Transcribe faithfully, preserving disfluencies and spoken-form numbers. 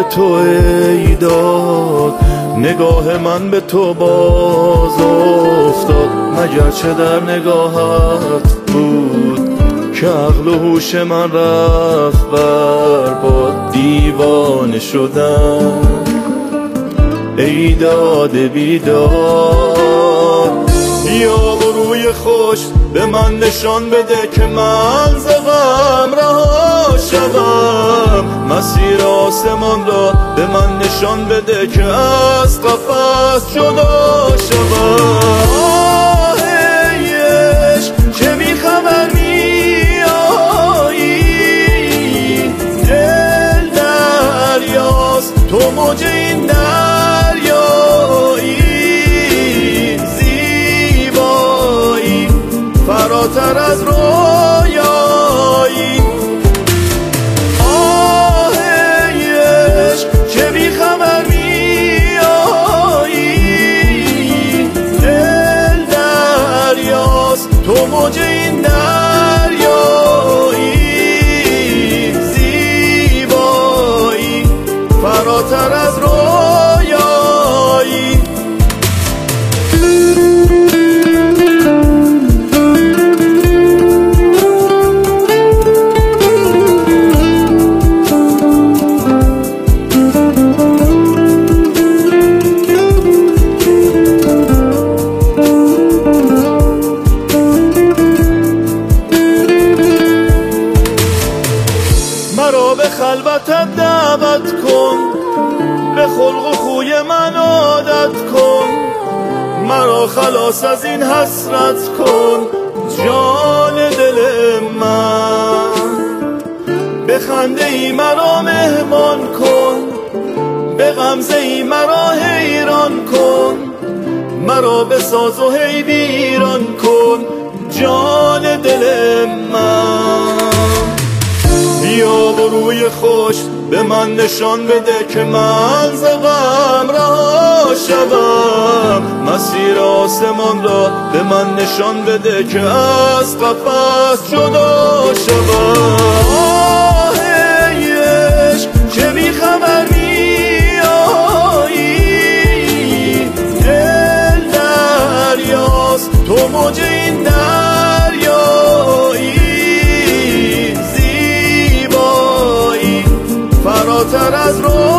تو ای داد، نگاه من به تو باز افتاد. مگر چه در نگاهت بود که عقل و هوش من رفت بر باد. دیوانه شدم ای داد بیدار، یا روی خوش به من نشان بده که من ز غم رها شوم. مسیر آسمان را به من نشان بده که از قفس جدا شوم. آه ای عشق چه بیخبر میایی، دل دریاست تو موج این دریایی. زیبایی فراتر از رویایی. آه ای عشق چه بیخبر میایی، دل دریاست تو موج این دریایی. زیبایی فراتر از رویایی. مرا به خلوتت دعوت کن، به خلق و خوی من عادت کن. مرا خلاص از این حسرت کن جان دل من. به خنده ای مرا مهمان کن، به غمزه ای مرا حیران کن. مرا به ساز و هی ویران کن جان دل من. بیا و روی خوش به من نشان بده که من ز غم رها شوم. مسیر آسمان را به من نشان بده که از قفس جدا شوم. آه ای عشق چه بیخبر میایی، دل دریاست تو موج این دریایی. فراتر از رو